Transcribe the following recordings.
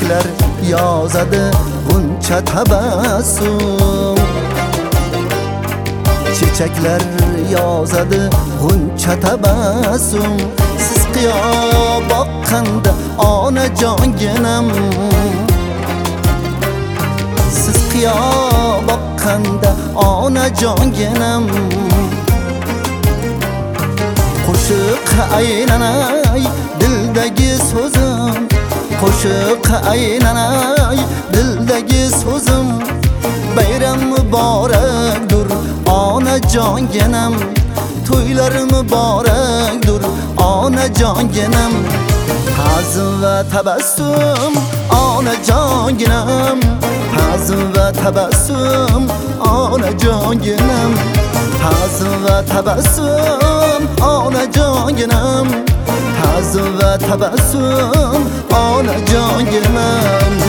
Çiçekler yozadi g'uncha tabassum. Çiçekler yozadi g'uncha tabassum. Siz qiyo boqqanda onajonginam. Siz qiyo boqqanda onajonginam. Qo'shiq aylanay dildagi so'zim, qo'shiq aylanay dildagi so'zim. Bayram muborakdur onajonginam, to'ylar muborakdur onajonginam. Hazm va tabassum onajonginam, hazm va tabassum onajonginam, hazm va tabassum onajonginam, hazm va tabassum onajonginam.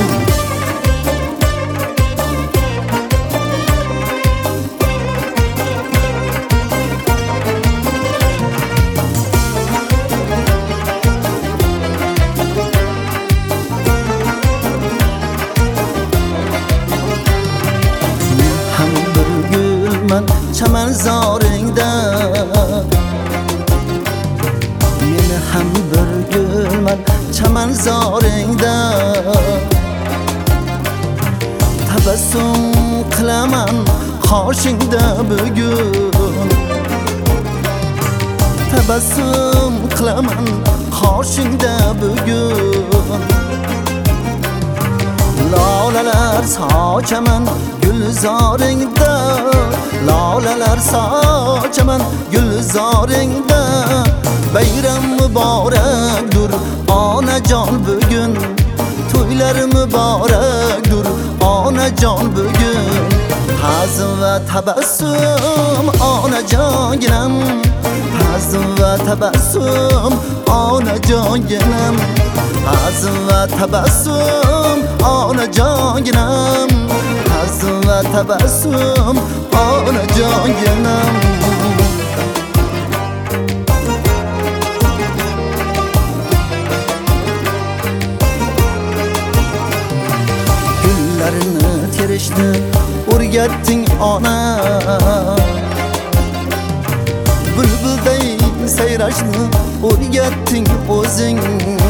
Chamanzoringda men ham bir gulman chamanzoringda. Tabassum qilaman qoshingda bugun, tabassum qilaman qoshingda bugun. Lolalar sochaman gulzoringda, lolalar sochaman gulzoringda. Bayram muborakdur onajon bugun, to'ylar muborakdur onajon bugun. Hazm va tabassum onajonginam, hazm va tabassum onajonginam, hazm va tabassum onajonginam, hazm va tabassum onajonginam. Gullarini terishni o'rgatding ona, bulbulday sayrashni o'rgatding o'zing.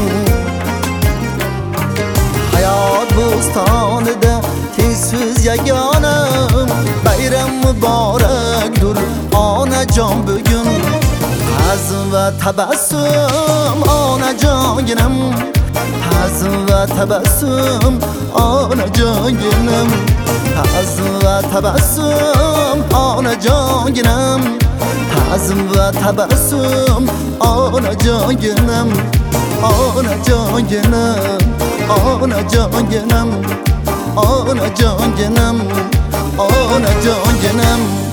Hayot bo'stonida tengsiz yagona, bayram muborakdur onajon bugun. Hazm va tabassum onajonginam, hazm va tabassum onajonginam, hazm va tabassum onajonginam, hazm va tabassum onajonginam, onajonginam, onajonginam, onajonginam, onajonginam.